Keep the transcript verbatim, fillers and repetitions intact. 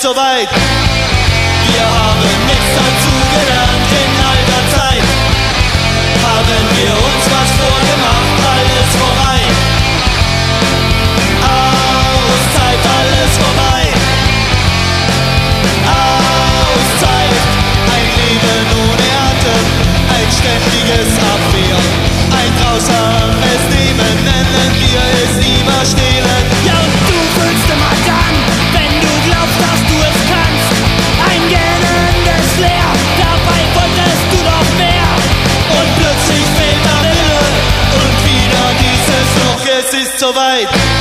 soweit. Wir haben nichts dazu gelernt in all der Zeit. Haben wir uns was vorgemacht, alles vorbei. Auszeit, alles vorbei. Auszeit, ein Leben ohne Atem, ein ständiges Abwehren, ein grausames Nehmen, nennen wir es lieber stehlen. Ja, und du fühlst immer dann, wenn du glaubst, dass du es kannst. Ein gähnendes Leer, dabei wolltest du noch mehr. Und plötzlich fehlt der Wille und wieder dieses Loch, es ist soweit.